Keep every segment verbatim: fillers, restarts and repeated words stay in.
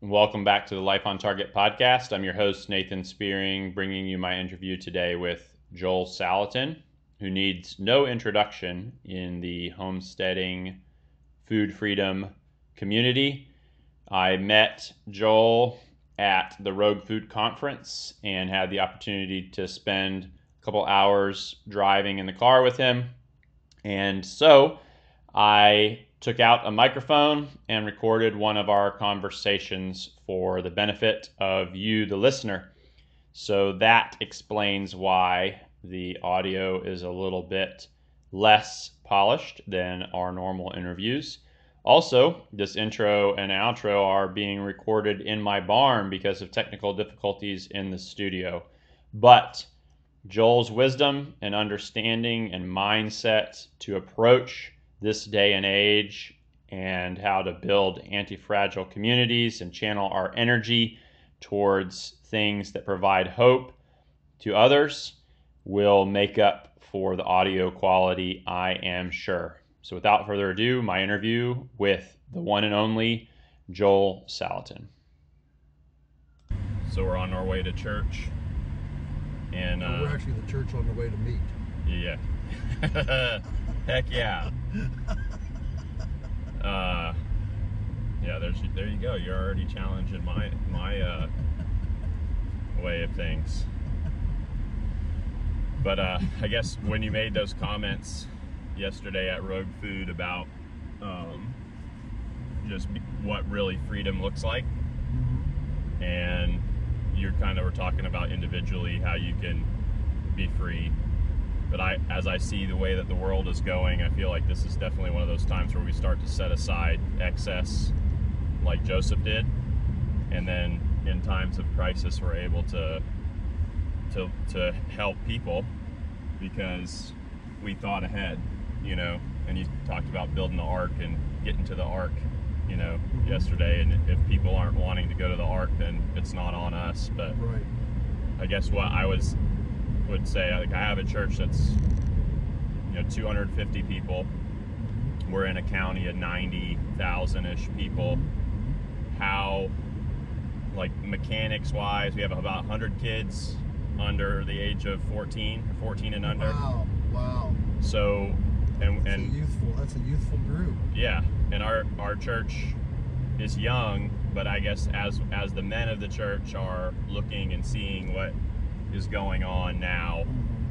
Welcome back to the Life on Target podcast. I'm your host, Nathan Spearing, bringing you my interview today with Joel Salatin, who needs no introduction in the homesteading food freedom community. I met Joel at the Rogue Food Conference and had the opportunity to spend a couple hours driving in the car with him. And so I took out a microphone and recorded one of our conversations for the benefit of you, the listener. So that explains why the audio is a little bit less polished than our normal interviews. Also, this intro and outro are being recorded in my barn because of technical difficulties in the studio. But Joel's wisdom and understanding and mindset to approach this day and age and how to build anti-fragile communities and channel our energy towards things that provide hope to others will make up for the audio quality, I am sure. So without further ado, my interview with the one and only Joel Salatin. So we're on our way to church. And uh, we're actually the church on the way to meet. Yeah. Heck yeah. Uh, yeah, there's there you go. You're already challenging my my uh, way of things. But uh, I guess when you made those comments yesterday at Rogue Food about um, just what really freedom looks like, Mm-hmm. and you kind of were talking about individually how you can be free. But I, as I see the way that the world is going, I feel like this is definitely one of those times where we start to set aside excess like Joseph did. And then in times of crisis, we're able to, to, to help people because we thought ahead, you know, and you talked about building the ark and getting to the ark, you know, Mm-hmm. yesterday. And if people aren't wanting to go to the ark, then it's not on us. But Right. I guess what I was would say, like, I have a church that's, you know, two hundred fifty people. We're in a county of ninety thousand ish people. How, like, mechanics wise, we have about one hundred kids under the age of fourteen, fourteen and under. Wow. Wow. So, and That's and a youthful. That's a youthful group. yeah, and our our church is young, but I guess as as the men of the church are looking and seeing what is going on now,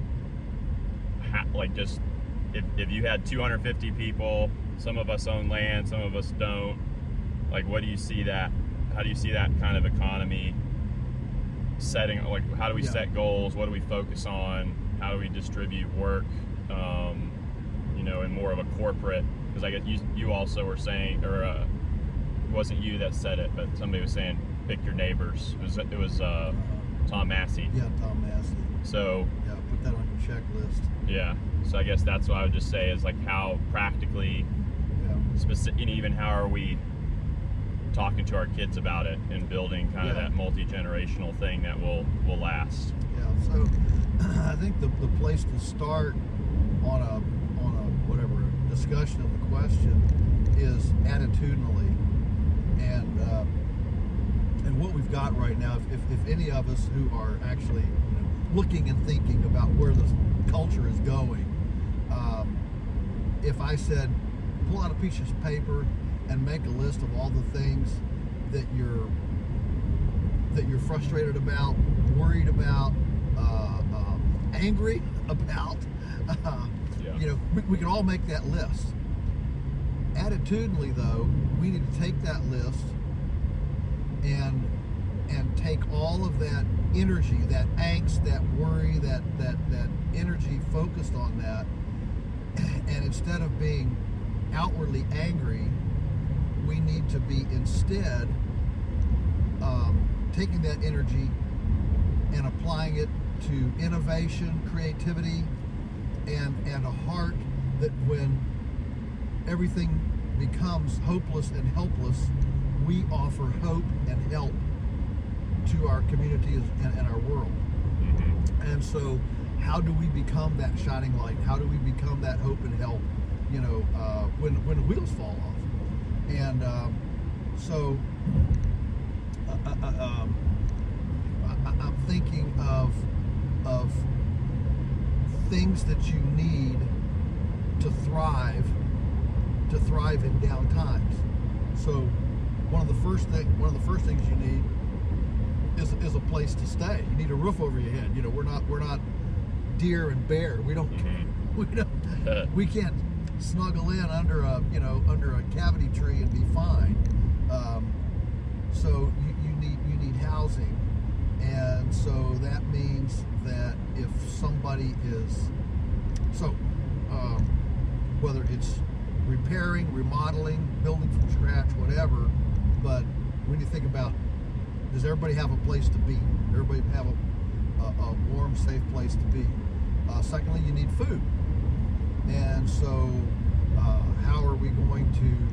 ha, like just if, if you had two hundred fifty people, some of us own land, some of us don't, like what do you see that, how do you see that kind of economy setting, like how do we Yeah. set goals, what do we focus on, how do we distribute work, um, you know, in more of a corporate, because I guess you, you also were saying, or uh, it wasn't you that said it, but somebody was saying pick your neighbors. It was, it was uh, Tom Massey. Yeah, Tom Massey. So Yeah, put that on your checklist. yeah, so I guess that's what I would just say is like how practically Yeah. specific, and even how are we talking to our kids about it and building kind of Yeah. that multi-generational thing that will will last. Yeah. So I think the, the place to start on a on a whatever discussion of the question is attitudinally, and uh, and what we've got right now. If, if, if any of us who are actually, you know, looking and thinking about where this culture is going, um, if I said pull out a piece of paper and make a list of all the things that you're that you're frustrated about, worried about, uh, uh, angry about, uh, Yeah. you know, we, we can all make that list. Attitudinally, though, we need to take that list and and take all of that energy, that angst, that worry, that that that energy focused on that, and instead of being outwardly angry, we need to be instead um, taking that energy and applying it to innovation, creativity, and and a heart that when everything becomes hopeless and helpless, we offer hope and help to our communities and, and our world. Mm-hmm. And so how do we become that shining light? How do we become that hope and help, you know, uh, when, when the wheels fall off? And um, so um, I, I'm thinking of of things that you need to thrive to thrive in down times. So one of the first thing one of the first things you need is is a place to stay. You need a roof over your head. You know, we're not we're not deer and bear. We don't mm-hmm. we don't we can't snuggle in under a you know under a cavity tree and be fine. Um, so you, you need you need housing, and so that means that if somebody is so um, whether it's repairing, remodeling, building from scratch, whatever, but when you think about, does everybody have a place to be? Everybody have a, a, a warm, safe place to be. Uh, secondly, you need food. And so uh, how are we going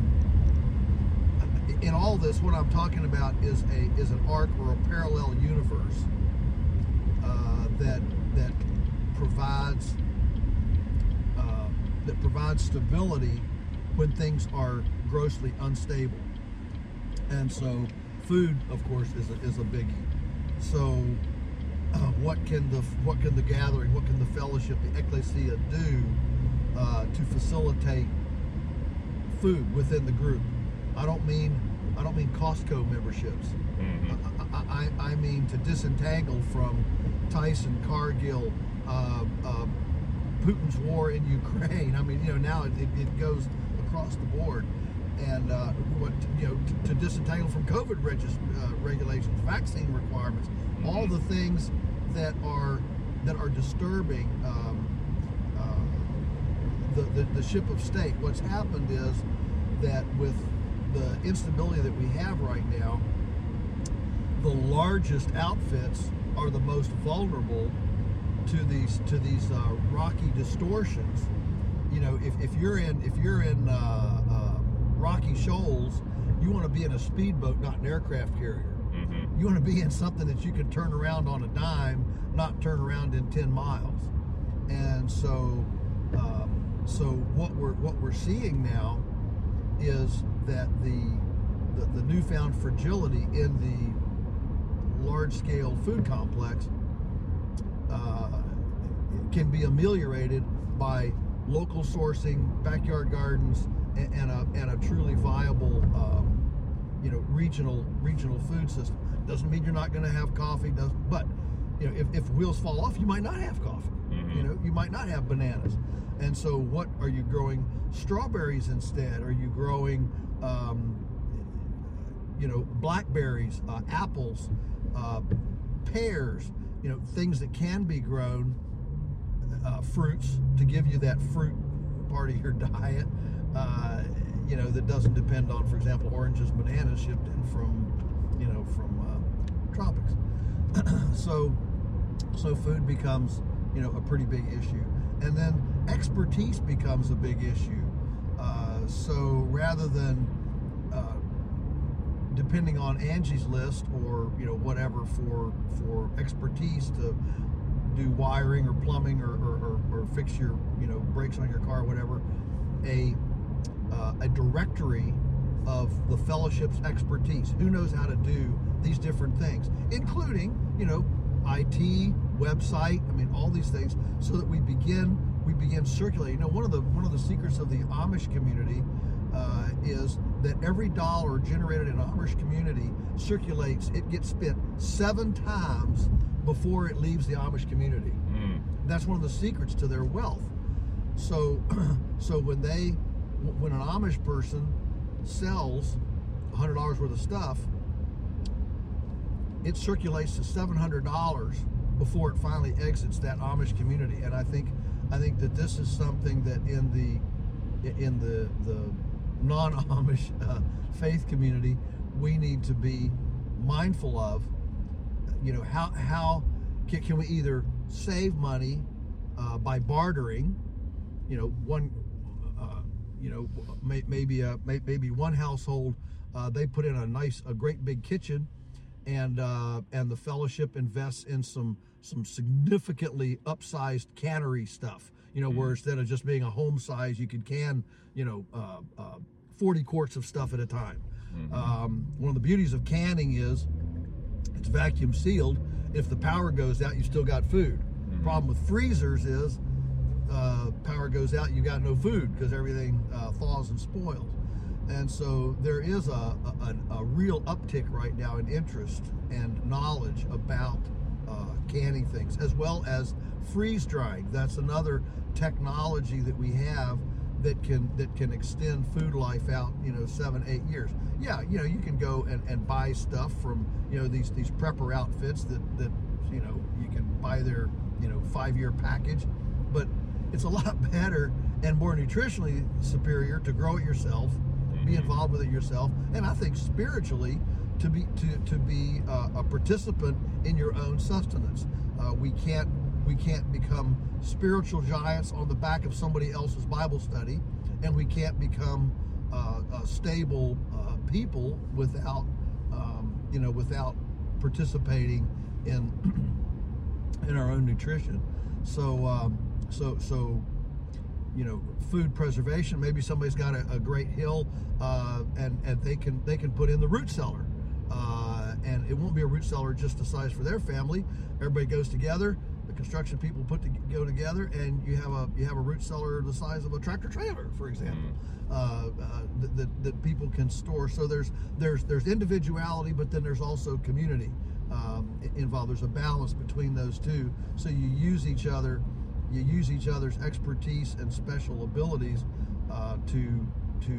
to, in all this, what I'm talking about is a is an arc or a parallel universe uh, that that provides uh, that provides stability when things are grossly unstable. And so food, of course, is a, is a biggie. So uh, what can the what can the gathering, what can the fellowship, the ecclesia do uh, to facilitate food within the group? I don't mean I don't mean Costco memberships. Mm-hmm. I, I, I mean to disentangle from Tyson, Cargill, uh, uh, Putin's war in Ukraine. I mean, you know, now it, it, it goes across the board, and uh, what you know to, to disentangle from COVID regis, uh, regulations, vaccine requirements, mm-hmm. all the things that are that are disturbing um, uh, the, the the ship of state. What's happened is that with the instability that we have right now, the largest outfits are the most vulnerable to these to these uh, rocky distortions. You know, if, if you're in if you're in uh, uh, rocky shoals, you want to be in a speedboat, not an aircraft carrier. Mm-hmm. You want to be in something that you can turn around on a dime, not turn around in ten miles. And so, um, so what we're what we're seeing now is that the the, the newfound fragility in the large-scale food complex uh, can be ameliorated by local sourcing, backyard gardens, and, and a and a truly viable, um, you know, regional regional food system. Doesn't mean you're not going to have coffee. Does but you know if, if wheels fall off, you might not have coffee. Mm-hmm. You know, you might not have bananas. And so, what are you growing? Strawberries instead? Are you growing, um, you know, blackberries, uh, apples, uh, pears? You know, things that can be grown. Uh, fruits to give you that fruit part of your diet, uh, you know, that doesn't depend on, for example, oranges, bananas shipped in from, you know, from uh, tropics. so, so food becomes, you know, a pretty big issue, and then expertise becomes a big issue. Uh, so rather than uh, depending on Angie's List or you know whatever for for expertise to do wiring or plumbing or, or, or, or fix your you know brakes on your car or whatever, a uh, a directory of the fellowship's expertise. Who knows how to do these different things, including you know I T, website. I mean all these things, so that we begin we begin circulating. You know one of the one of the secrets of the Amish community uh, is that every dollar generated in an Amish community circulates. It gets spent seven times before it leaves the Amish community. Mm. That's one of the secrets to their wealth. So, so when they, when an Amish person sells one hundred dollars worth of stuff, it circulates to seven hundred dollars before it finally exits that Amish community. And I think, I think that this is something that in the, in the the non-Amish uh, faith community, we need to be mindful of. You know, how how can, can we either save money uh, by bartering? You know, one, uh, you know, may, maybe a may, maybe one household uh, they put in a nice, a great big kitchen, and uh, and the fellowship invests in some some significantly upsized cannery stuff. You know, mm-hmm. where instead of just being a home size, you could can you know uh, uh, forty quarts of stuff at a time. Mm-hmm. Um, one of the beauties of canning is It's vacuum sealed. If the power goes out, you still got food. Mm-hmm. Problem with freezers is uh, power goes out, you got no food because everything uh, thaws and spoils. And so there is a, a, a real uptick right now in interest and knowledge about uh, canning things, as well as freeze drying. That's another technology that we have that can that can extend food life out, you know, seven, eight years. Yeah, you know, you can go and, and buy stuff from, you know, these these prepper outfits that, that, you know, you can buy their, you know, five-year package. But it's a lot better and more nutritionally superior to grow it yourself, be involved with it yourself, and I think spiritually to be to to be uh, a participant in your own sustenance. Uh, we can't we can't become spiritual giants on the back of somebody else's Bible study, and we can't become uh, a stable uh, people without um, you know without participating in in our own nutrition. So um, so so. You know, food preservation. Maybe somebody's got a, a great hill, uh, and and they can they can put in the root cellar, uh, and it won't be a root cellar just the size for their family. Everybody goes together. The construction people put to go together, and you have a you have a root cellar the size of a tractor trailer, for example, uh, uh, that, that that people can store. So there's there's there's individuality, but then there's also community um, involved. There's a balance between those two. So you use each other. You use each other's expertise and special abilities uh, to to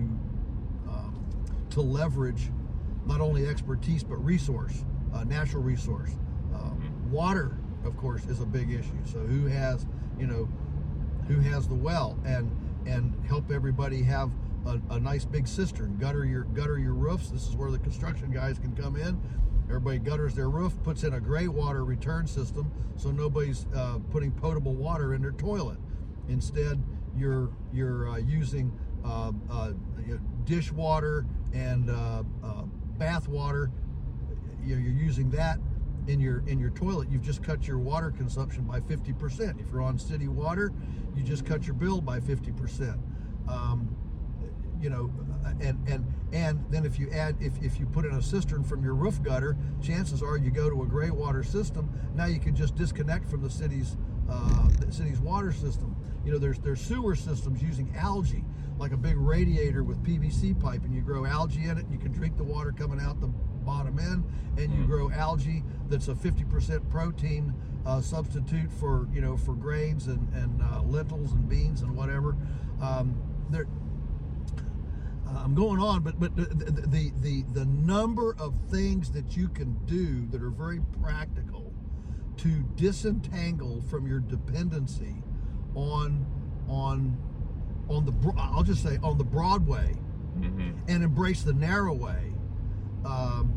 um, to leverage not only expertise but resource, uh, natural resource. Um, water, of course, is a big issue. So who has you know who has the well, and and help everybody have a, a nice big cistern. Gutter your gutter your roofs. This is where the construction guys can come in. Everybody gutters their roof, puts in a gray water return system, so nobody's uh, putting potable water in their toilet. Instead, you're you're uh, using uh, uh, dishwater and uh, uh, bath water. You're using that in your in your toilet. You've just cut your water consumption by fifty percent. If you're on city water, you just cut your bill by fifty percent. Um, you know, and and and then if you add if, if you put in a cistern from your roof gutter, chances are you go to a gray water system. Now you can just disconnect from the city's uh, the city's water system. You know, there's there's sewer systems using algae, like a big radiator with P V C pipe, and you grow algae in it. You can drink the water coming out the bottom end, and you grow algae that's a fifty percent protein uh, substitute for you know for grains and and uh, lentils and beans and whatever. Um, there. I'm going on, but but the, the the the number of things that you can do that are very practical to disentangle from your dependency on on on the I'll just say on the broad way, mm-hmm. and embrace the narrow way. Um,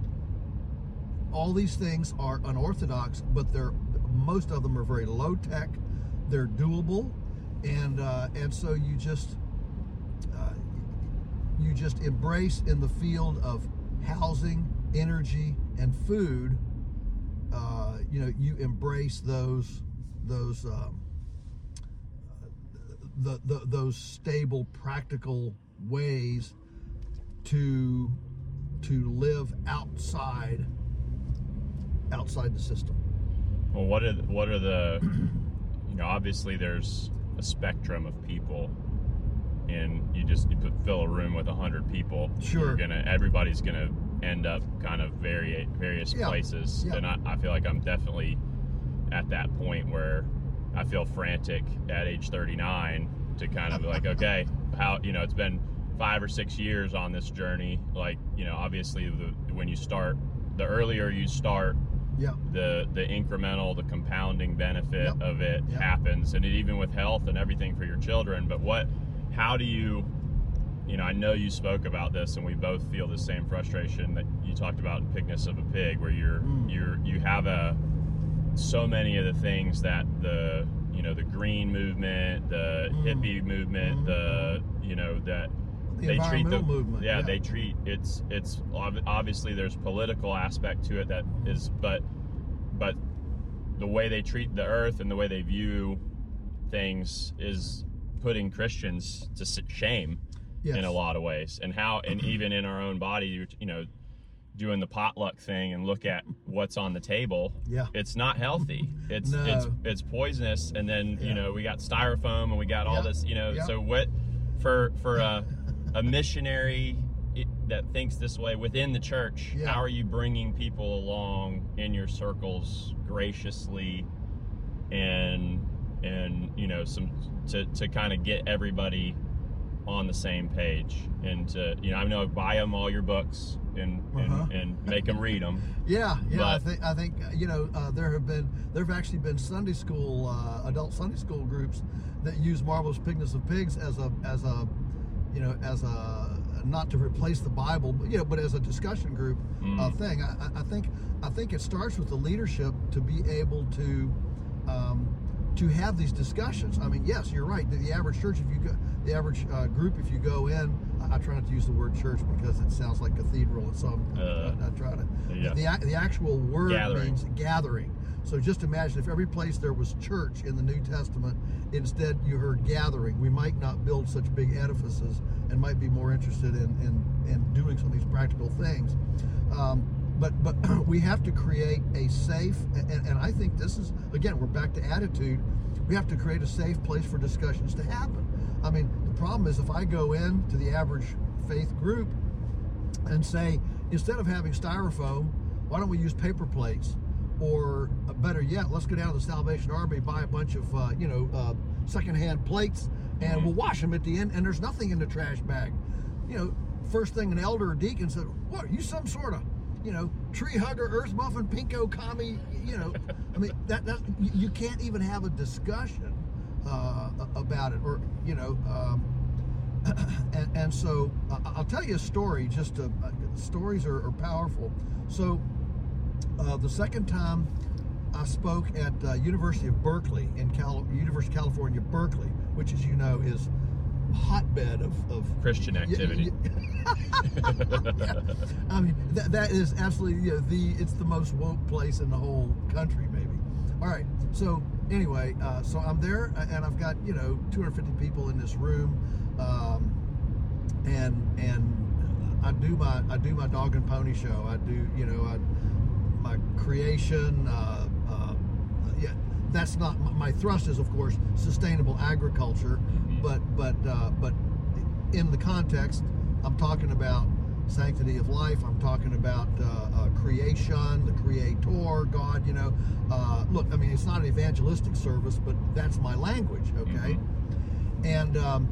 all these things are unorthodox, but they're most of them are very low tech. They're doable, and uh, and so you just. Uh, You just embrace in the field of housing, energy, and food. Uh, you know, you embrace those those um, the, the those stable, practical ways to to live outside outside the system. Well, what are the, what are the you know obviously there's a spectrum of people. And you just you put, fill a room with a hundred people. Sure. You're gonna everybody's gonna end up kind of vari- various yeah. places. Yeah. And I, I feel like I'm definitely at that point where I feel frantic at age thirty-nine to kind of be like, okay, how you know it's been five or six years on this journey. Like you know, obviously the, when you start, the earlier you start, yeah. the the incremental, the compounding benefit yep. of it yep. happens, and it, even with health and everything for your children. But what How do you, you know, I know you spoke about this, and we both feel the same frustration that you talked about in Pigness of a Pig, where you're, mm. you're, you have a, so many of the things that the, you know, the green movement, the mm. hippie movement, mm. the, you know, that the they treat the movement. Yeah, yeah, they treat it's, it's obviously there's political aspect to it that is, but, but the way they treat the earth and the way they view things is putting Christians to shame yes. in a lot of ways, and how, and even in our own body, you know, doing the potluck thing and look at what's on the table, yeah. it's not healthy. It's no. it's it's poisonous. And then yeah. you know we got styrofoam and we got all yeah. this. You know, yeah. so what for for a a missionary that thinks this way within the church? Yeah. How are you bringing people along in your circles graciously and and you know some to to kind of get everybody on the same page and to you know I know buy them all your books and uh-huh. and, and make them read them. Yeah, yeah. But, I think I think you know uh, there have been there have actually been Sunday school uh, adult Sunday school groups that use Marvelous Pigness of Pigs as a as a you know as a not to replace the Bible, but you know, but as a discussion group mm. uh, thing. I, I think I think it starts with the leadership to be able to. Um, to have these discussions. I mean, yes, you're right. The, the average church, if you go, the average uh, group, if you go in, I, I try not to use the word church because it sounds like cathedral, and so I'm, uh, I, I try to. Yeah. The the actual word gathering. means gathering. So just imagine if every place there was church in the New Testament, instead you heard gathering. We might not build such big edifices and might be more interested in in, in doing some of these practical things. Um, But but we have to create a safe, and, and I think this is, again, we're back to attitude. We have to create a safe place for discussions to happen. I mean, the problem is if I go in to the average faith group and say, instead of having styrofoam, why don't we use paper plates? Or uh, better yet, let's go down to the Salvation Army, buy a bunch of, uh, you know, uh, secondhand plates, and mm-hmm. we'll wash them at the end, and there's nothing in the trash bag. You know, first thing an elder or deacon said, what, are you some sort of, you know, tree hugger, earth muffin, pinko commie, you know, I mean, that, that you can't even have a discussion uh, about it, or, you know, um, and, and so uh, I'll tell you a story, just to, uh, stories are, are powerful. So uh, the second time I spoke at uh, University of Berkeley, in Cal- University of California, Berkeley, which, as you know, is hotbed of, of Christian activity. yeah. I mean, that that is absolutely, you know, the it's the most woke place in the whole country, maybe. All right. So anyway, uh, so I'm there, and I've got you know two hundred fifty people in this room, um, and and I do my I do my dog and pony show. I do you know I, my creation. Uh, uh, yeah. That's not my thrust. Is of course sustainable agriculture, mm-hmm. but but uh, but in the context, I'm talking about sanctity of life. I'm talking about uh, uh, creation, the Creator, God. You know, uh, look. I mean, it's not an evangelistic service, but that's my language. Okay, mm-hmm. and um,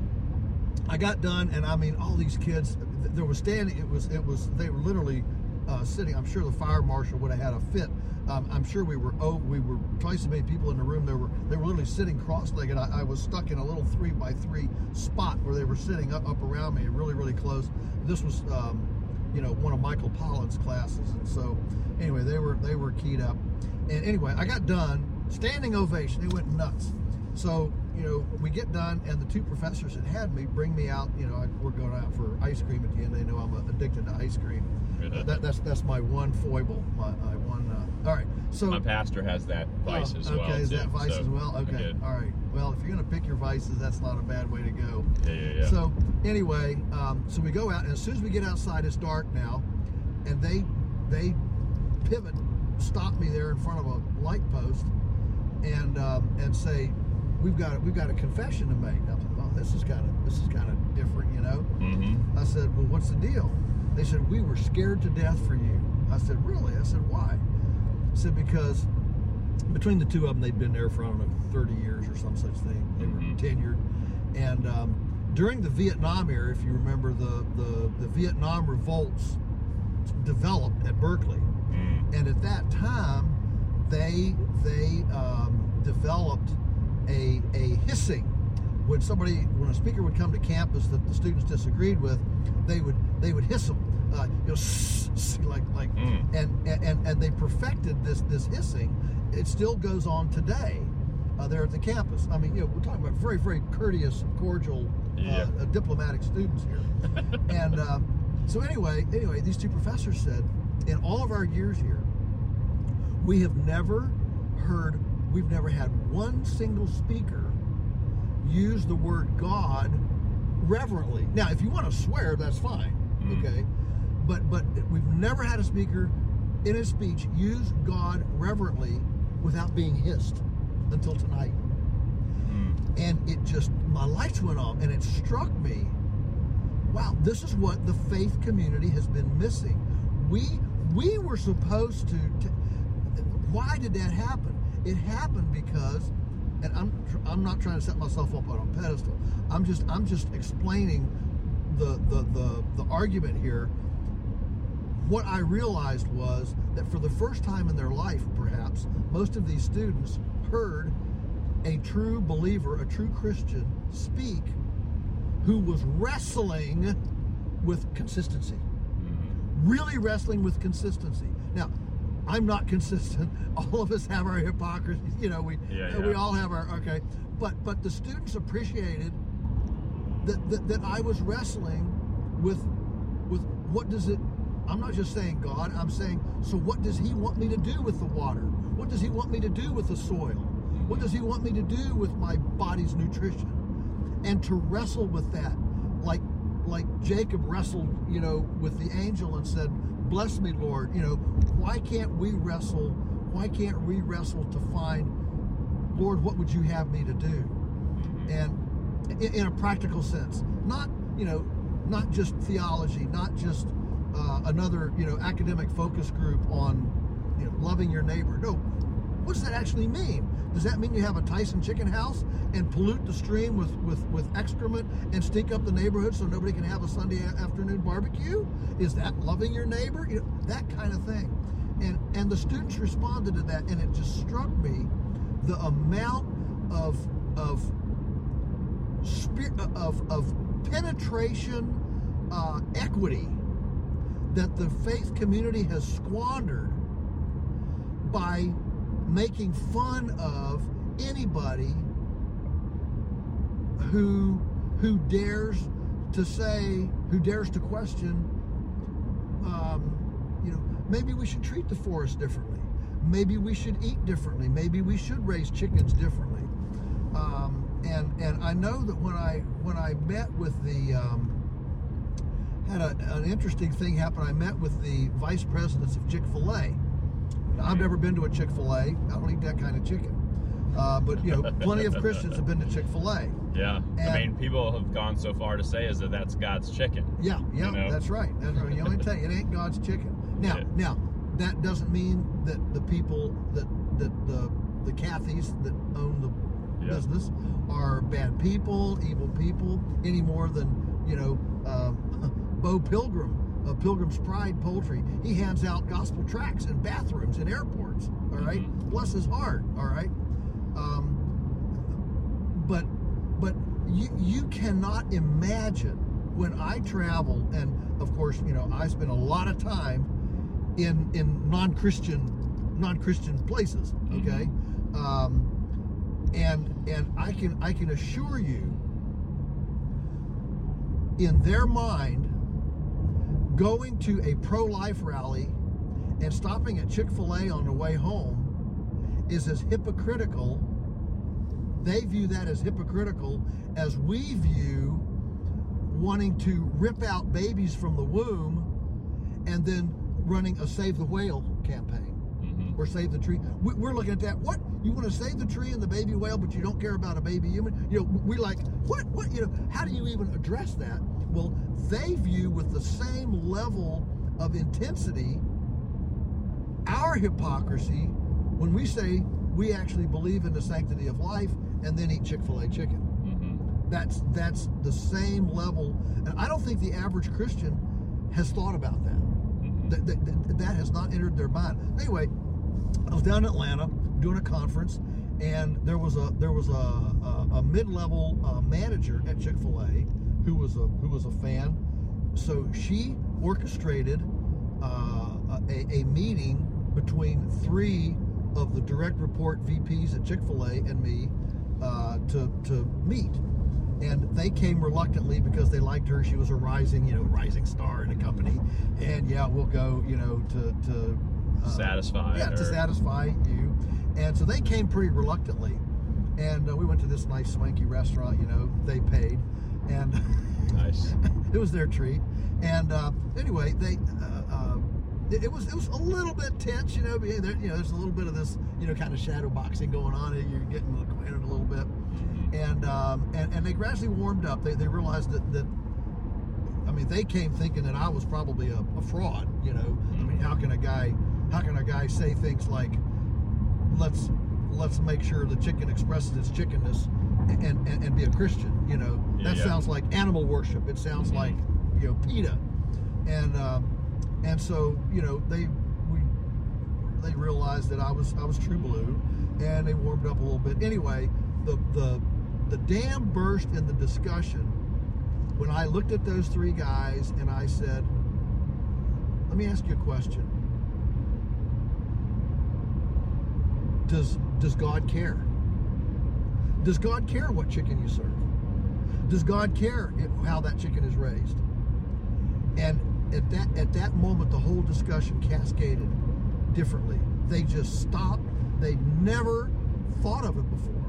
I got done, and I mean, all these kids. There was standing. It was it was. They were literally uh, sitting. I'm sure the fire marshal would have had a fit. Um, I'm sure we were oh we were twice as many people in the room. They were they were literally sitting cross-legged. I, I was stuck in a little three by three spot where they were sitting up up around me, really really close. This was um, you know one of Michael Pollan's classes, and so anyway they were they were keyed up. And anyway, I got done, standing ovation. They went nuts. So you know we get done, and the two professors that had me bring me out. You know I, we're going out for ice cream at the end. They know I'm addicted to ice cream. Yeah. That, that's that's my one foible. My, my one. Uh, all right. So my pastor has that vice oh, as okay, well. Okay, is too, that vice so as well? Okay. All right. Well, if you're gonna pick your vices, that's not a bad way to go. Yeah, yeah, yeah. So anyway, um, so we go out, and as soon as we get outside, it's dark now, and they they pivot, stop me there in front of a light post, and um, and say, we've got we've got a confession to make. I thought, oh, this is kind of this is kind of different, you know. Mm-hmm. I said, well, what's the deal? They said, we were scared to death for you. I said, really? I said, why? I said, because between the two of them, they'd been there for, I don't know, thirty years or some such thing. They mm-hmm. were tenured. And um, during the Vietnam era, if you remember, the, the, the Vietnam revolts developed at Berkeley. Mm. And at that time, they, they um, developed a, a hissing. When somebody, when a speaker would come to campus that the students disagreed with, they would they would hiss them, uh, you know, sss, sss, like like, mm. and, and and they perfected this this hissing. It still goes on today, uh, there at the campus. I mean, you know, we're talking about very very courteous, cordial, yeah. uh, diplomatic students here. And um, so anyway, anyway, these two professors said, in all of our years here, we have never heard, we've never had one single speaker use the word God reverently. Now, if you want to swear, that's fine, mm. okay? but but we've never had a speaker in his speech use God reverently without being hissed until tonight. Mm. And it just, my lights went off, and it struck me, wow, this is what the faith community has been missing. We we were supposed to, to why did that happen? It happened because, and I'm I'm not trying to set myself up on a pedestal. I'm just I'm just explaining the the the, the argument here. What I realized was that for the first time in their life, perhaps, most of these students heard a true believer, a true Christian speak who was wrestling with consistency. Mm-hmm. Really wrestling with consistency. Now, I'm not consistent. All of us have our hypocrisies. You know, we yeah, yeah. we all have our, okay. But but the students appreciated that, that, that I was wrestling with, with what does it, I'm not just saying God, I'm saying, so what does he want me to do with the water? What does he want me to do with the soil? What does he want me to do with my body's nutrition? And to wrestle with that, like like Jacob wrestled, you know, with the angel and said, bless me, Lord. You know, why can't we wrestle? Why can't we wrestle to find, Lord, what would you have me to do? And in, in a practical sense, not, you know, not just theology, not just uh, another, you know, academic focus group on, you know, loving your neighbor. No, what does that actually mean? Does that mean you have a Tyson chicken house and pollute the stream with, with, with excrement and stink up the neighborhood so nobody can have a Sunday afternoon barbecue? Is that loving your neighbor? You know, that kind of thing. And and the students responded to that, and it just struck me the amount of of spirit, of of penetration, uh, equity that the faith community has squandered by making fun of anybody who who dares to say, who dares to question, um, you know, maybe we should treat the forest differently. Maybe we should eat differently. Maybe we should raise chickens differently. Um, and and I know that when I when I met with the um, had a, an interesting thing happen. I met with the vice presidents of Chick-fil-A. I've never been to a Chick-fil-A. I don't eat that kind of chicken. Uh, but, you know, plenty of Christians have been to Chick-fil-A. Yeah. And, I mean, people have gone so far to say is that that's God's chicken. Yeah, yeah, you know? that's right. That's right. You know, let me tell you, it ain't God's chicken. Now, yeah. now, that doesn't mean that the people, that, that the the Cathys that own the yeah. business are bad people, evil people, any more than, you know, uh, Bo Pilgrim. Uh, Pilgrim's Pride Poultry. He hands out gospel tracts in bathrooms in airports. All right, mm-hmm. Bless his heart. All right, um, but but you you cannot imagine when I travel, and of course, you know, I spend a lot of time in in non-Christian non-Christian places. Okay, mm-hmm. um, and and I can I can assure you, in their mind, going to a pro-life rally and stopping at Chick-fil-A on the way home is as hypocritical, they view that as hypocritical as we view wanting to rip out babies from the womb and then running a Save the Whale campaign. Mm-hmm. Or Save the Tree. We're looking at that. What? You want to save the tree and the baby whale, but you don't care about a baby human? You know, we're like, what? What? You know, how do you even address that? Well, they view with the same level of intensity our hypocrisy when we say we actually believe in the sanctity of life and then eat Chick-fil-A chicken. Mm-hmm. That's that's the same level, and I don't think the average Christian has thought about that. Mm-hmm. That, that, that. That has not entered their mind. Anyway, I was down in Atlanta doing a conference, and there was a there was a a, a mid-level uh, manager at Chick-fil-A who was a who was a fan. So she orchestrated uh, a, a meeting between three of the direct report V Ps at Chick-fil-A and me uh, to to meet. And they came reluctantly because they liked her. She was a rising, you know, rising star in the company. And yeah, we'll go, you know, to to uh, satisfy. Yeah, her. to satisfy you. And so they came pretty reluctantly. And uh, we went to this nice swanky restaurant. You know, they paid. and nice. It was their treat. And uh, anyway, they uh, uh, it, it was it was a little bit tense, you know. But there, you know, there's a little bit of this, you know, kind of shadow boxing going on. You're getting acquainted a little bit, mm-hmm. and, um, and and they gradually warmed up. They they realized that that. I mean, they came thinking that I was probably a, a fraud, you know. Mm-hmm. I mean, how can a guy, how can a guy say things like, "Let's, let's make sure the chicken expresses its chickenness," and and, and be a Christian, you know? Yeah, that yeah. sounds like animal worship. It sounds mm-hmm. like, you know, PETA, and um, and so you know they we they realized that I was I was true blue, and they warmed up a little bit. Anyway, the the the dam burst in the discussion when I looked at those three guys and I said, let me ask you a question. Does does God care? Does God care what chicken you serve? Does God care how that chicken is raised? And at that at that moment, the whole discussion cascaded differently. They just stopped. They'd never thought of it before.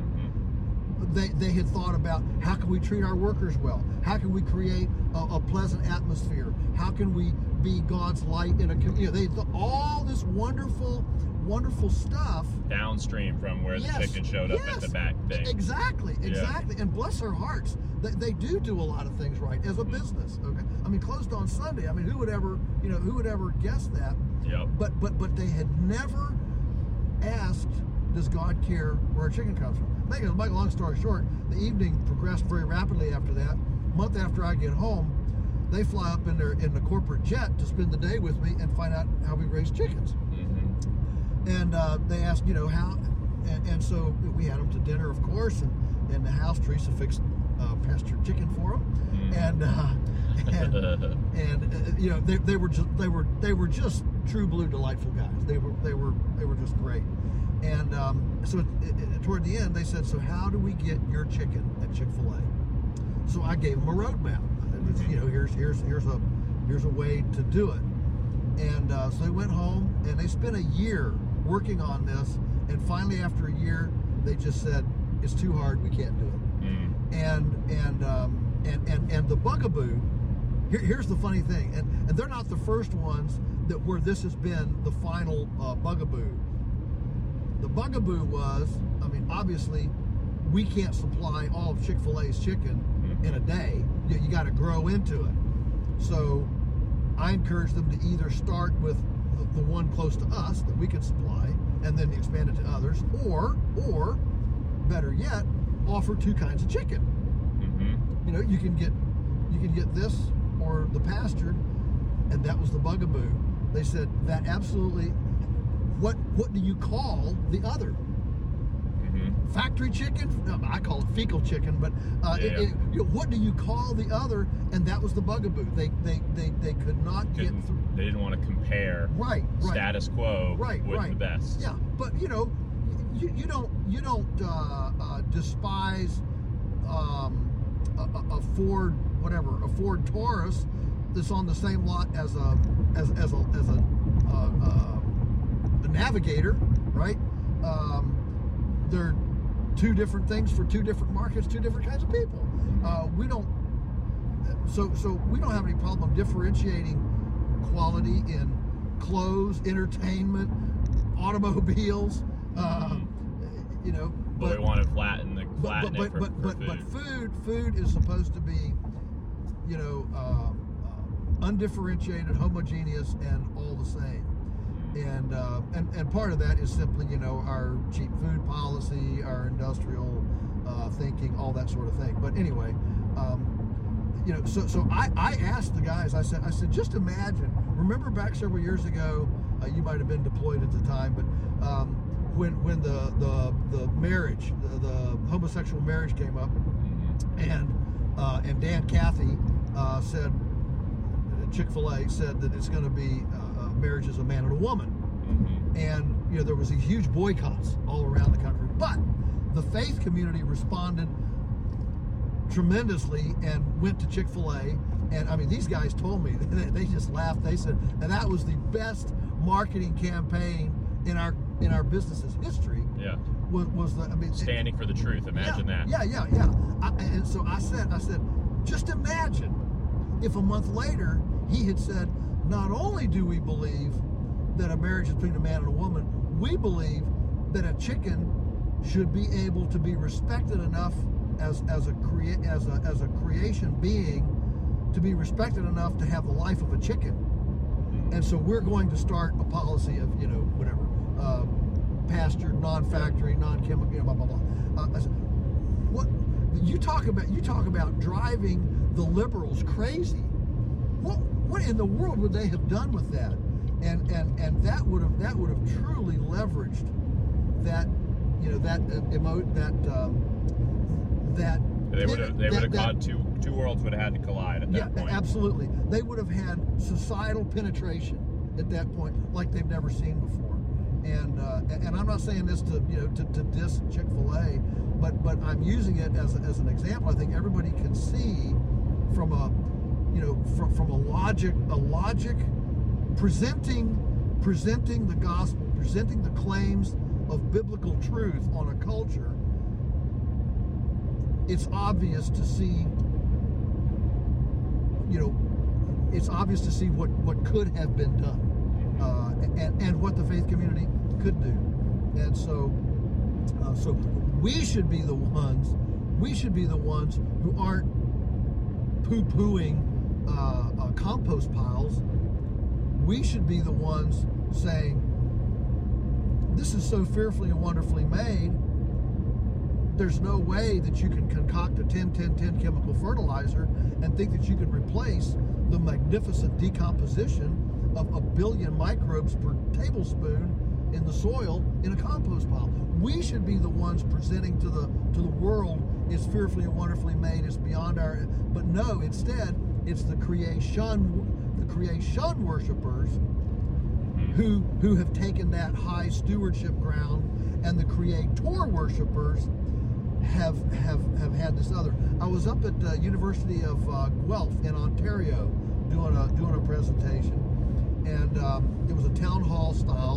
They, they had thought about how can we treat our workers well? How can we create a, a pleasant atmosphere? How can we be God's light in a community? You know, they th- all this wonderful, wonderful stuff downstream from where yes, the chicken showed up yes, at the back thing. Exactly, exactly. Yeah. And bless their hearts, they, they do do a lot of things right as a business. Okay, I mean, closed on Sunday. I mean, who would ever, you know, who would ever guess that? Yep. But but but they had never asked, does God care where our chicken comes from? Make a make a long story short, the evening progressed very rapidly after that. A month after I get home, they fly up in their in the corporate jet to spend the day with me and find out how we raise chickens. Mm-hmm. And uh, they asked, you know, how, and, and so we had them to dinner, of course, and in the house, Teresa fixed uh, pastured chicken for them, mm-hmm. and uh, and, and uh, you know, they, they were just they were they were just true blue delightful guys. They were they were they were just great. And um, so it, it, toward the end, they said, so how do we get your chicken at Chick-fil-A? So I gave them a roadmap. It was, you know, here's here's here's a here's a way to do it. And uh, so they went home and they spent a year working on this. And finally, after a year, they just said, it's too hard. We can't do it. Mm. And and um, and and and the bugaboo. Here, here's the funny thing, and and they're not the first ones that where this has been the final uh, bugaboo. The bugaboo was, I mean, obviously, we can't supply all of Chick-fil-A's chicken mm-hmm. in a day. You, you got to grow into it. So I encourage them to either start with the, the one close to us that we can supply and then expand it to others, or, or better yet, offer two kinds of chicken. Mm-hmm. You know, you can get you can get this or the pastured, and that was the bugaboo. They said that absolutely. What what do you call the other? Mm-hmm. Factory chicken? No, I call it fecal chicken, but uh, yeah, it, yeah. It, you know, what do you call the other? And that was the bugaboo. They they they, they could not Couldn't, get through. They didn't want to compare Right, right. status quo right, with right. the best. Yeah, but you know, you, you don't you don't uh, uh, despise um, a, a Ford whatever a Ford Taurus that's on the same lot as a as as a as a uh, uh, a Navigator, right? Um, they're two different things for two different markets, two different kinds of people. Uh, we don't, so so we don't have any problem differentiating quality in clothes, entertainment, automobiles. Uh, you know, but, but we want to flatten the but flatten but it for, but for but, food. but food food is supposed to be, you know, uh, uh, undifferentiated, homogeneous, and all the same. And, uh, and and part of that is simply, you know, our cheap food policy, our industrial uh, thinking, all that sort of thing. But anyway, um, you know, so so I, I asked the guys, I said, I said, just imagine, remember back several years ago, uh, you might have been deployed at the time, but um, when when the the the marriage, the, the homosexual marriage came up, and uh, and Dan Cathy uh, said, Chick-fil-A said that it's going to be uh, marriage as a man and a woman. Mm-hmm. And, you know, there was a huge boycotts all around the country. But the faith community responded tremendously and went to Chick-fil-A. And, I mean, these guys told me, they just laughed. They said, and that was the best marketing campaign in our in our business's history. Yeah. Was, was the, I mean, standing it, for the truth. Imagine yeah, that. Yeah, yeah, yeah. I, and so I said, I said, Just imagine if a month later he had said, not only do we believe that a marriage is between a man and a woman, we believe that a chicken should be able to be respected enough as as a crea- as a as a creation being to be respected enough to have the life of a chicken. And so we're going to start a policy of, you know, whatever, uh, pastured, non-factory, non-chemical, you know, blah blah blah. Uh, I said, what you talk about? You talk about driving the liberals crazy. What what in the world would they have done with that? And and and that would have that would have truly leveraged that, you know, that uh, emote that um, that. They would have. They would have caught two two worlds would have had to collide at that yeah, point. Yeah, absolutely. They would have had societal penetration at that point, like they've never seen before. And uh, and I'm not saying this to you know to, to diss Chick-fil-A, but but I'm using it as a, as an example. I think everybody can see from a you know from from a logic a logic presenting presenting the gospel, presenting the claims of biblical truth on a culture. It's obvious to see, you know, it's obvious to see what, what could have been done uh, and, and what the faith community could do. And so, uh, so we should be the ones, we should be the ones who aren't poo-pooing uh, uh, compost piles. We should be the ones saying, this is so fearfully and wonderfully made. There's no way that you can concoct a ten ten ten chemical fertilizer and think that you can replace the magnificent decomposition of a billion microbes per tablespoon in the soil in a compost pile. We should be the ones presenting to the to the world, it's fearfully and wonderfully made, it's beyond our, but no, instead, it's the creation, the creation worshipers who who have taken that high stewardship ground, and the creator worshipers have have have had this other. I was up at the University of uh, Guelph in Ontario doing a doing a presentation, and um, it was a town hall style,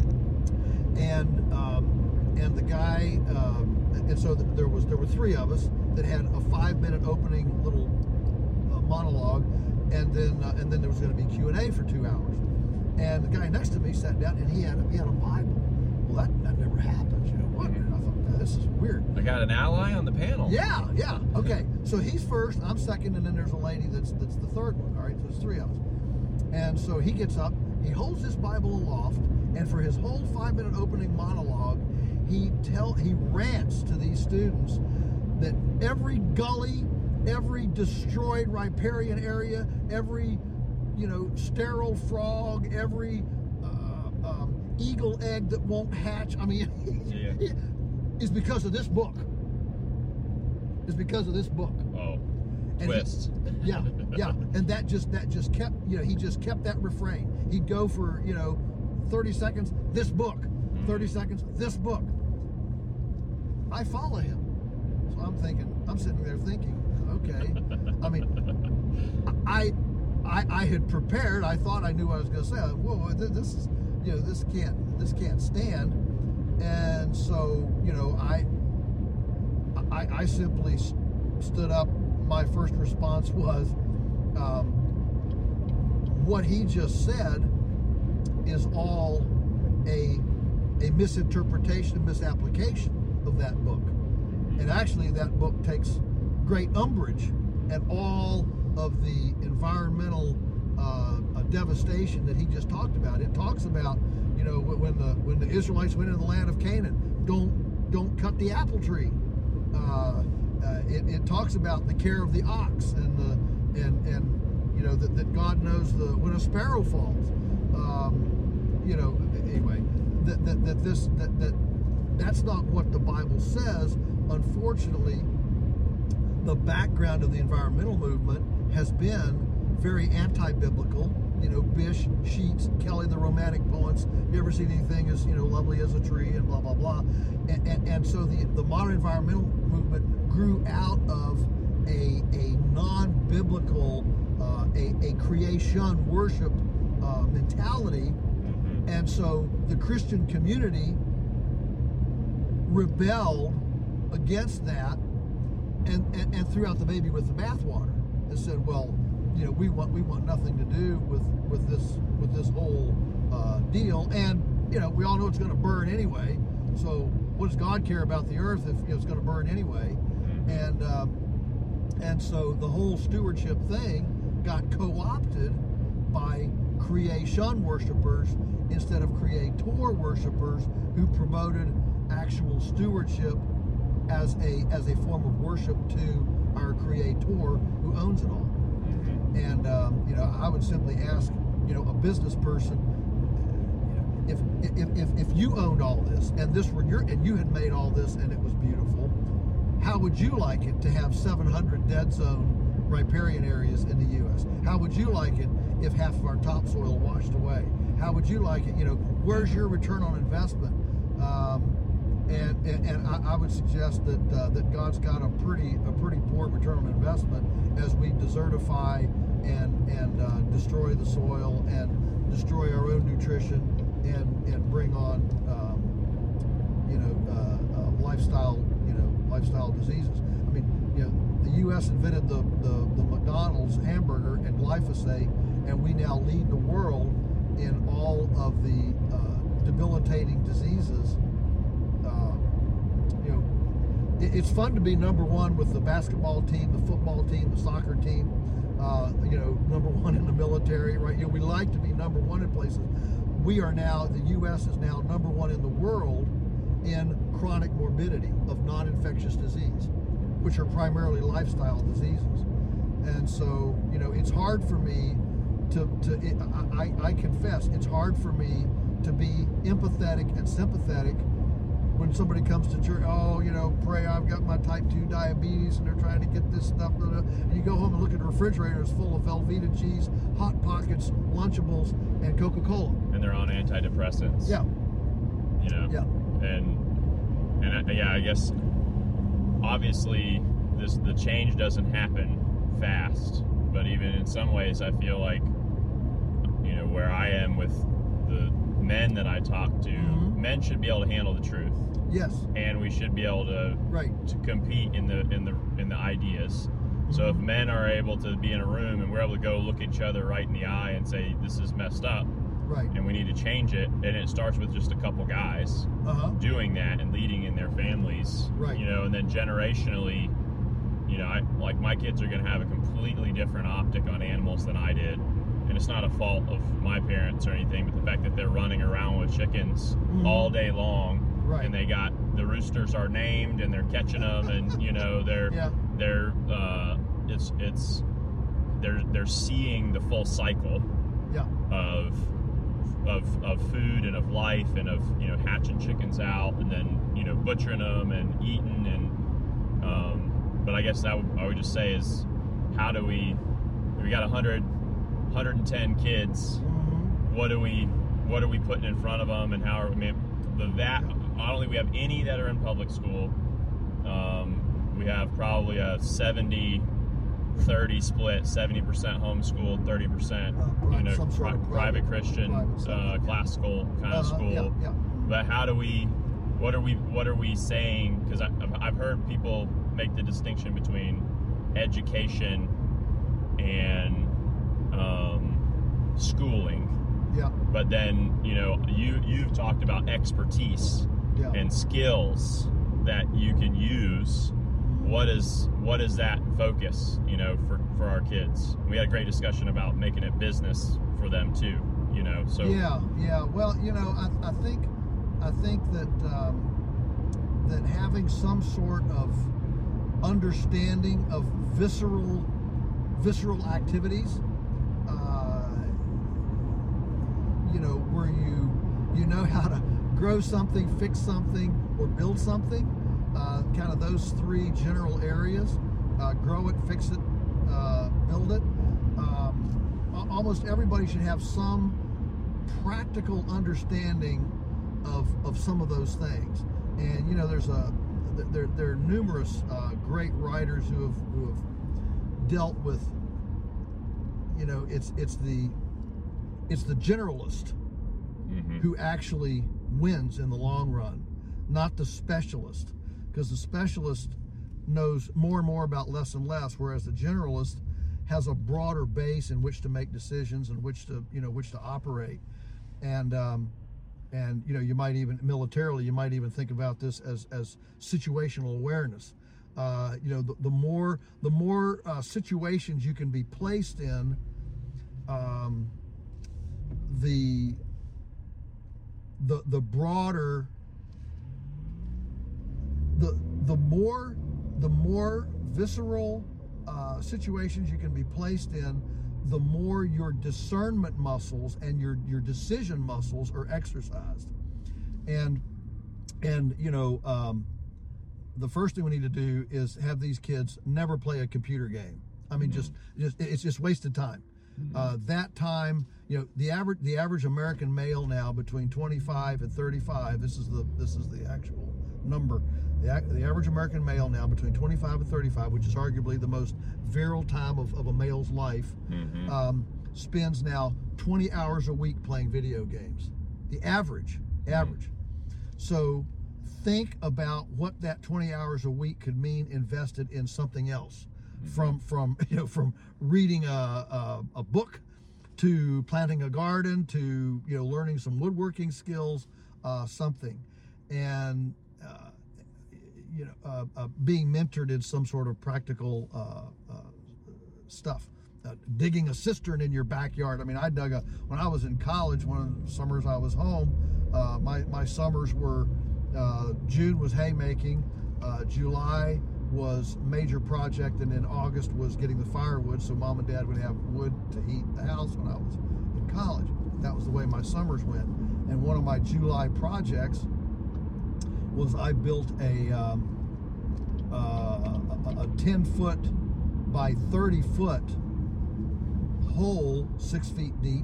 and um, and the guy um, and so there was there were three of us that had a five minute opening little uh, monologue, and then uh, and then there was going to be Q and A for two hours, and the guy next to me sat down and he had a, he had a Bible. Well, that that never happens, you know. What? And I thought, this is weird. I got an ally on the panel. Yeah, yeah. Okay, so he's first, I'm second, and then there's a lady that's that's the third one. All right, so there's three of us. And so he gets up, he holds this Bible aloft, and for his whole five-minute opening monologue, he tell he rants to these students that every gully, every destroyed riparian area, every you know sterile frog, every uh, um, eagle egg that won't hatch. I mean. Yeah. Is because of this book. Is because of this book. Oh, and twists. He, yeah, yeah, and that just that just kept you know he just kept that refrain. He'd go for you know thirty seconds. This book. Thirty seconds. This book. I follow him, so I'm thinking. I'm sitting there thinking. Okay. I mean, I I I had prepared. I thought I knew what I was going to say. Whoa, this is you know this can't this can't stand. And so, you know, I, I, I simply st- stood up. My first response was, um, what he just said is all a, a misinterpretation and misapplication of that book. And actually, that book takes great umbrage at all of the environmental uh, uh, devastation that he just talked about. It talks about, you know, when the when the Israelites went into the land of Canaan, don't don't cut the apple tree. Uh, uh, it, it talks about the care of the ox and the and and you know that, that God knows the when a sparrow falls. Um, you know, anyway, that that, that this that, that that's not what the Bible says. Unfortunately, the background of the environmental movement has been very anti-biblical. You know, Bish, Sheets, Kelly, the Romantic poets. You ever seen anything as you know lovely as a tree and blah blah blah. And and, and so the the modern environmental movement grew out of a a non-biblical uh, a a creation worship uh, mentality, and so the Christian community rebelled against that and, and and threw out the baby with the bathwater and said, well, you know, we want we want nothing to do with with this with this whole uh, deal, and you know, we all know it's going to burn anyway. So what does God care about the earth if you know, it's going to burn anyway? And um, and so the whole stewardship thing got co-opted by creation worshipers instead of creator worshipers who promoted actual stewardship as a as a form of worship to our creator who owns it all. And um, you know, I would simply ask, you know, a business person, if if if if you owned all this and this were your and you had made all this and it was beautiful, how would you like it to have seven hundred dead zone riparian areas in the U S? How would you like it if half of our topsoil washed away? How would you like it? You know, where's your return on investment? Um, and and, and I, I would suggest that uh, that God's got a pretty a pretty poor return on investment as we desertify and and uh, destroy the soil and destroy our own nutrition and and bring on um, you know uh, uh, lifestyle you know lifestyle diseases. I mean, you know, the U S invented the, the, the McDonald's hamburger and glyphosate, and we now lead the world in all of the uh, debilitating diseases. Uh, you know, it, it's fun to be number one with the basketball team, the football team, the soccer team. Uh, you know, number one in the military, right? You know, we like to be number one in places. We are now, the U S is now number one in the world in chronic morbidity of non-infectious disease, which are primarily lifestyle diseases. And so, you know, it's hard for me to, to it, I, I confess, it's hard for me to be empathetic and sympathetic when somebody comes to church. Oh, you know, pray, I've got my type two diabetes and they're trying to get this stuff. And you go home and look at the refrigerator, it's full of Velveeta cheese, Hot Pockets, Lunchables, and Coca-Cola. And they're on antidepressants. Yeah. You know? Yeah. And, and I, yeah, I guess, obviously, this the change doesn't happen fast, but even in some ways, I feel like, you know, where I am with the men that I talk to, mm-hmm. men should be able to handle the truth. Yes. And we should be able to right. to compete in the in the in the ideas. Mm-hmm. So if men are able to be in a room and we're able to go look each other right in the eye and say, this is messed up, right, and we need to change it, and it starts with just a couple guys uh-huh. doing that and leading in their families, right, you know, and then generationally, you know, I, like my kids are going to have a completely different optic on animals than I did, and it's not a fault of my parents or anything, but the fact that they're running around with chickens mm-hmm. all day long, right, and they got, the roosters are named and they're catching them, and you know, they're yeah. they're uh it's it's they're they're seeing the full cycle yeah. of of of food and of life and of, you know, hatching chickens out and then, you know, butchering them and eating, and um but I guess that would, I would just say is, how do we we got one hundred one hundred ten kids, mm-hmm. what do we what are we putting in front of them, and how are, I mean, the that I don't think we have any that are in public school. Um, we have probably a seventy thirty split, seventy percent homeschooled, thirty percent, uh, you know, some sort pri- of private, private Christian, private uh, classical kind of uh-huh, school. yeah, yeah. But how do we, what are we, what are we saying? Because I've, I've heard people make the distinction between education and um, schooling. Yeah. But then, you know, you, you've talked about expertise yeah. and skills that you can use. What is what is that focus, you know, for, for our kids? We had a great discussion about making it business for them too, you know. So yeah, yeah. Well, you know, I, I think I think that um, that having some sort of understanding of visceral visceral activities, uh, you know, where you you know how to grow something, fix something, or build something. Uh, kind of those three general areas: uh, grow it, fix it, uh, build it. Um, almost everybody should have some practical understanding of of some of those things. And you know, there's a there there are numerous uh, great writers who have who have dealt with. You know, it's it's the it's the generalist mm-hmm. who actually wins in the long run, not the specialist. Because the specialist knows more and more about less and less, whereas the generalist has a broader base in which to make decisions and which to, you know, which to operate. And um, and you know, you might even militarily, you might even think about this as as situational awareness. Uh, you know, the, the more the more uh, situations you can be placed in, um, the the the broader the the more the more visceral uh, situations you can be placed in, the more your discernment muscles and your your decision muscles are exercised. And and you know, um, the first thing we need to do is have these kids never play a computer game. I mean, mm-hmm. just just it's just wasted time. Mm-hmm. Uh, that time, you know, the average the average American male now between twenty-five and thirty-five. This is the this is the actual number. The, the average American male now between twenty-five and thirty-five, which is arguably the most virile time of, of a male's life, mm-hmm. um, spends now twenty hours a week playing video games. The average, average. Mm-hmm. So think about what that twenty hours a week could mean invested in something else. Mm-hmm. From from you know from reading a, a a book, to planting a garden, to you know learning some woodworking skills, uh, something, and uh, you know uh, uh, being mentored in some sort of practical uh, uh, stuff. Uh, digging a cistern in your backyard. I mean, I dug a when I was in college. One of the summers I was home, uh, my my summers were uh, June was haymaking, uh, July was major project, and then August was getting the firewood so mom and dad would have wood to heat the house when I was in college. That was the way my summers went. And one of my July projects was I built a um, uh, a, a ten foot by thirty foot hole, six feet deep,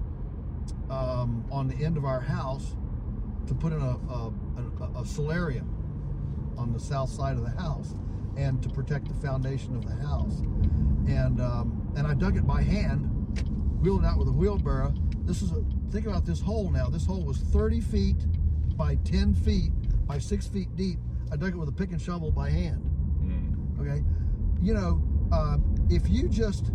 um, on the end of our house to put in a, a, a, a solarium on the south side of the house, and to protect the foundation of the house. And um, and I dug it by hand, wheeled it out with a wheelbarrow. This is a, think about this hole now. This hole was thirty feet by ten feet by six feet deep. I dug it with a pick and shovel by hand. Mm. Okay, you know, uh, if you just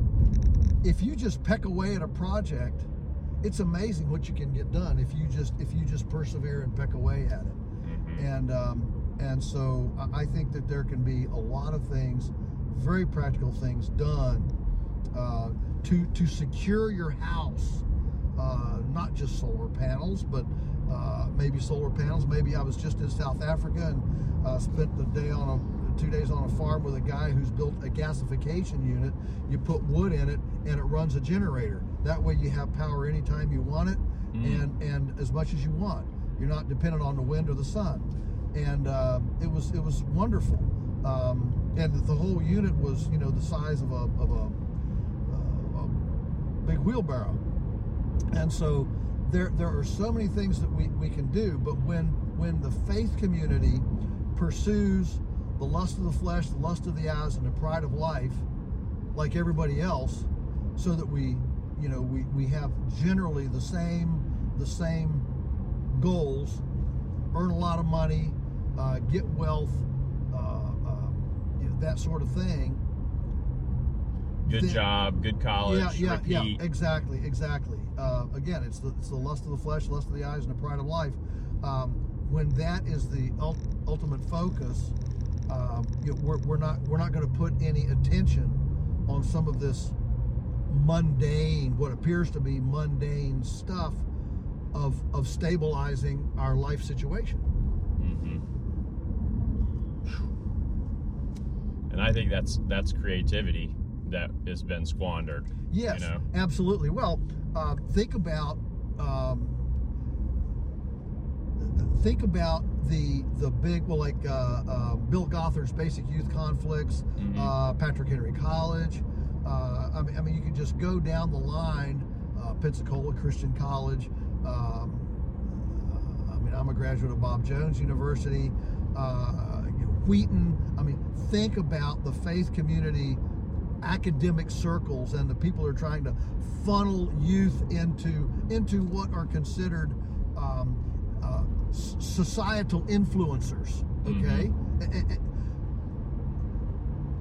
if you just peck away at a project, it's amazing what you can get done if you just if you just persevere and peck away at it. Mm-hmm. And um, And so I think that there can be a lot of things, very practical things done uh, to to secure your house. Uh, not just solar panels, but uh, maybe solar panels. Maybe I was just in South Africa and uh, spent the day on a two days on a farm with a guy who's built a gasification unit. You put wood in it and it runs a generator. That way you have power anytime you want it, mm. and and as much as you want. You're not dependent on the wind or the sun. And uh, it was it was wonderful, um, and the whole unit was you know the size of a of a, uh, a big wheelbarrow, and so there there are so many things that we, we can do. But when when the faith community pursues the lust of the flesh, the lust of the eyes, and the pride of life, like everybody else, so that we you know we, we have generally the same the same goals, earn a lot of money. Uh, get wealth, uh, uh, you know, that sort of thing. Good then, job, good college. Yeah, yeah, repeat. yeah. Exactly, exactly. Uh, again, it's the it's the lust of the flesh, lust of the eyes, and the pride of life. Um, when that is the ult- ultimate focus, um, you know, we're we're not we're not going to put any attention on some of this mundane, what appears to be mundane stuff of of stabilizing our life situation. Mm-hmm. And I think that's that's creativity that has been squandered. Yes, you know? Absolutely. Well, uh, think about um, think about the the big well, like uh, uh, Bill Gothard's Basic Youth Conflicts, mm-hmm. uh, Patrick Henry College. Uh, I mean, I mean, you can just go down the line. Uh, Pensacola Christian College. Um, I mean, I'm a graduate of Bob Jones University. Uh, you know, Wheaton. I mean, think about the faith community academic circles and the people who are trying to funnel youth into into what are considered um, uh, societal influencers. Okay, mm-hmm.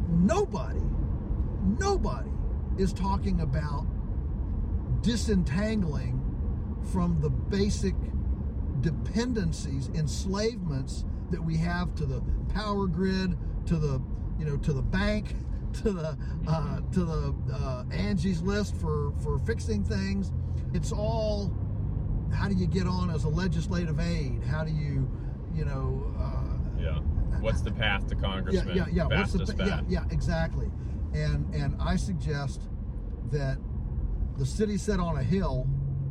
nobody, nobody is talking about disentangling from the basic dependencies, enslavements that we have to the power grid, to the, you know, to the bank, to the uh, to the uh, Angie's List for for fixing things. It's all, how do you get on as a legislative aide? How do you, you know? Uh, yeah. What's the path to congressman? Yeah, yeah, yeah. What's the, Fastest yeah, yeah, exactly. And and I suggest that the city set on a hill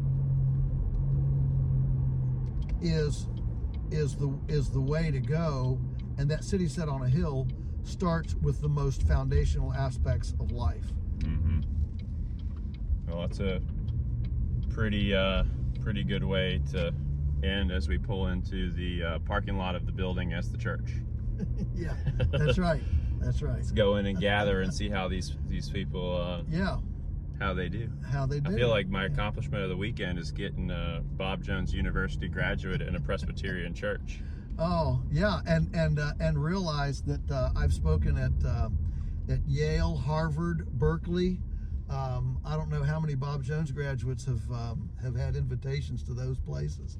is is the is the way to go, and that city set on a hill starts with the most foundational aspects of life. Mm-hmm. Well, that's a pretty uh, pretty good way to end as we pull into the uh, parking lot of the building as the church. Yeah, that's right. That's right. Let's go in and gather and see how these these people uh, Yeah, how they do. how they do. I feel like my accomplishment of the weekend is getting a Bob Jones University graduate in a Presbyterian church. Oh yeah, and and uh, and realize that uh, I've spoken at uh, at Yale, Harvard, Berkeley. Um, I don't know how many Bob Jones graduates have um, have had invitations to those places.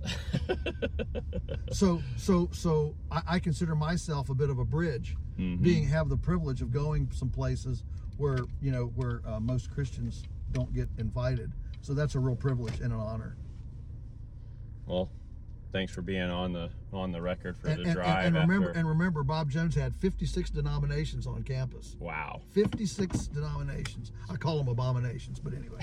so so so I, I consider myself a bit of a bridge, Mm-hmm. being have the privilege of going some places where you know where uh, most Christians don't get invited. So that's a real privilege and an honor. Well, thanks for being on the on the record for And, the and, drive. and remember, after... and remember, Bob Jones had fifty-six denominations on campus. Wow. fifty-six denominations. I call them abominations, but anyway.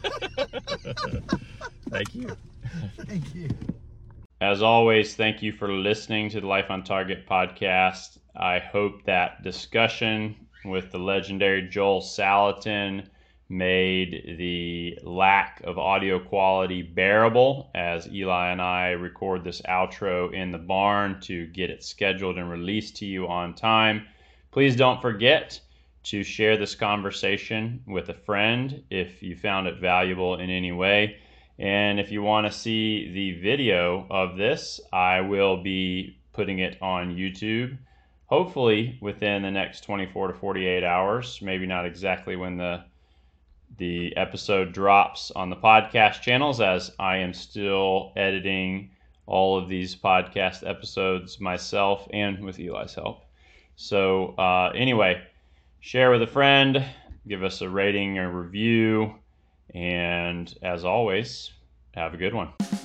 Thank you. Thank you. As always, thank you for listening to the Life on Target podcast. I hope that discussion with the legendary Joel Salatin made the lack of audio quality bearable as Eli and I record this outro in the barn to get it scheduled and released to you on time. Please don't forget to share this conversation with a friend if you found it valuable in any way. And if you want to see the video of this, I will be putting it on YouTube, hopefully within the next twenty-four to forty-eight hours, maybe not exactly when the the episode drops on the podcast channels, as I am still editing all of these podcast episodes myself and with Eli's help. So uh, anyway, share with a friend, give us a rating or review, and as always, have a good one.